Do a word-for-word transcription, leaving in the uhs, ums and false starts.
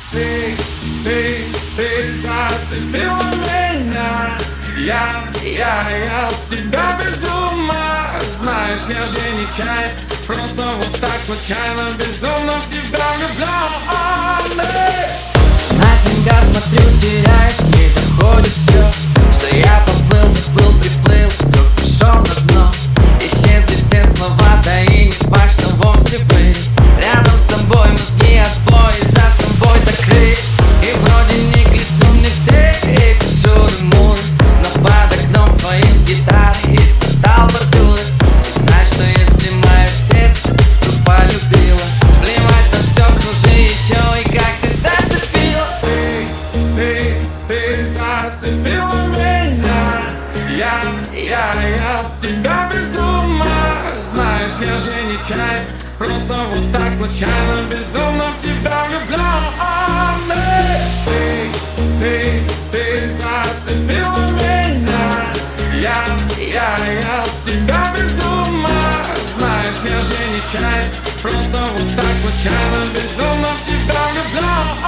Ты, ты, ты зацепила меня. Я, я, я в тебя без ума. Знаешь, я же не чай, просто вот так случайно безумно в тебя влюблен. На тебя смотрю, теряюсь, не доходит все, что я поплыл, не плыл, приплыл, вдруг пришел на дно. Исчезли все слова, да и не факт, что вовсе были. Рядом с тобой мозги отбой, за собой закрыть. И вроде не к лицу мне все эти шуры-муры, но под окном твоим с гитарой истрадал бордюры. И знай, что если мое сердце то полюбила, плевать на все, кружи еще и как ты зацепила. Ты, ты, ты зацепила меня. Я, я, я в тебя без ума. Знаешь, я же не чай, просто вот так случайно безумно в тебя влюблен. Ты, ты, ты зацепила меня. Я, я, я в тебя без ума. Знаешь, я же не чай, просто вот так случайно безумно в тебя влюблен.